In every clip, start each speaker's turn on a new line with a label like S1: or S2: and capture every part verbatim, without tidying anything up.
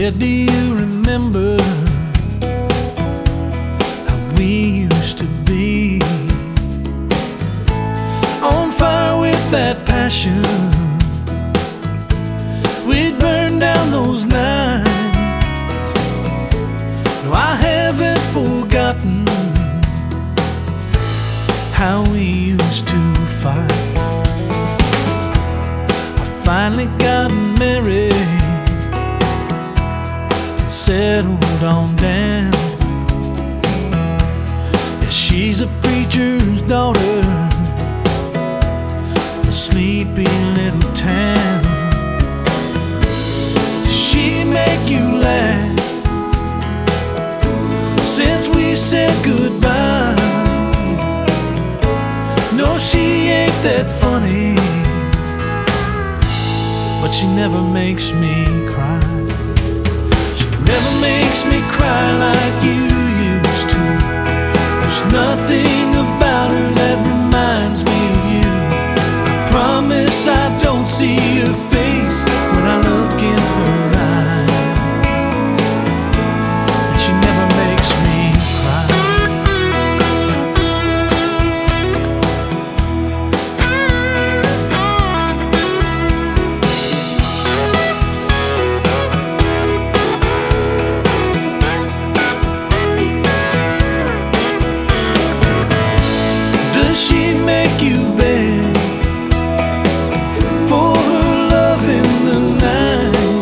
S1: said, do you remember how we used to be? On fire with that passion, we'd burn down those nights. No, I haven't forgotten how we used to fight. I finally got married, settled on down. Yeah, she's a preacher's daughter from a sleepy little town. Does she make you laugh since we said goodbye? No, she ain't that funny, but she never makes me cry. Never makes me cry like you used to. There's nothing about her that reminds me of you. I promise I don't see your face when I look in her eyes, and she never makes me cry. Make you beg for her love in the night?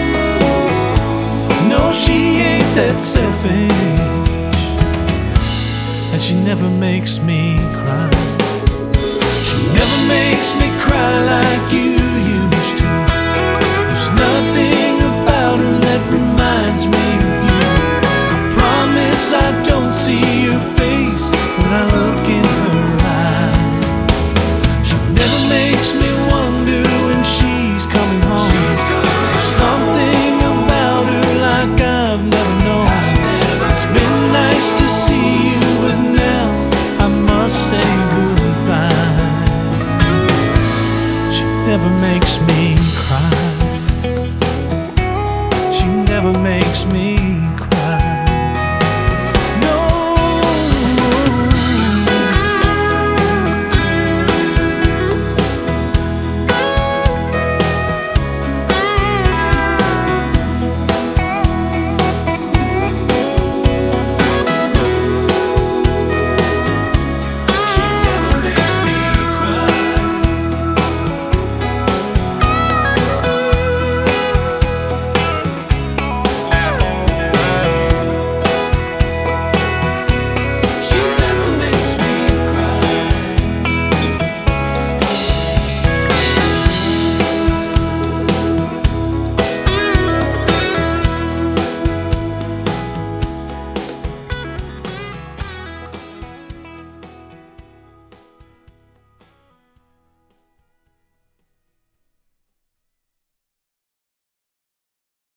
S1: No, she ain't that selfish, and she never makes me cry. She never makes me cry like you used to. There's nothing about her that reminds me of you. I promise I don't see your face when I look in her eyes. Makes me wonder when she's coming home. She's coming There's something home. About her like I've never known. I've never it's been known. Nice to see you, but now I must say goodbye. She never makes me